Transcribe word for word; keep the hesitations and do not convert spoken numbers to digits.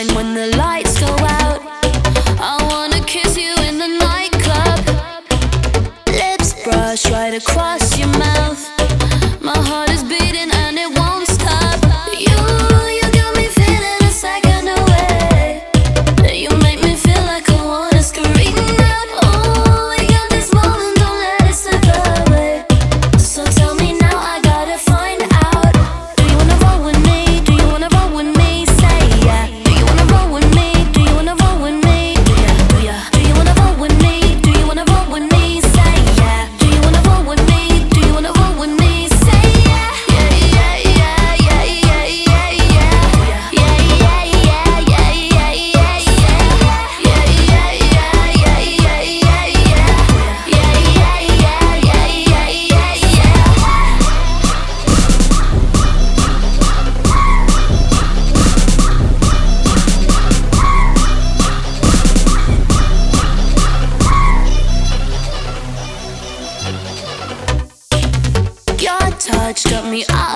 when the lights go out. I wanna kiss you in the nightclub. Lips brush right across your mouth. My heart is beating and it won't stop. You, you got me feeling a second away. You make me feel like I wanna scream out. Oh, we got this moment, don't let it slip away. So tell me now, I gotta find out. Do you wanna roll with me? Do you wanna roll with me? Say yeah. Do you wanna roll with me? Do you wanna roll with me? Do ya? Do ya? Do you wanna roll with me? Do you wanna roll with me? Say yeah. Do you wanna roll with me? Do you wanna roll with me? Say yeah. Yeah, yeah, yeah, yeah, yeah, yeah, yeah. Yeah, yeah, yeah, yeah, yeah, yeah, yeah. Yeah, yeah, yeah, yeah, yeah, yeah, yeah. Yeah, yeah, yeah, yeah, yeah, yeah, yeah. Your touch got me up.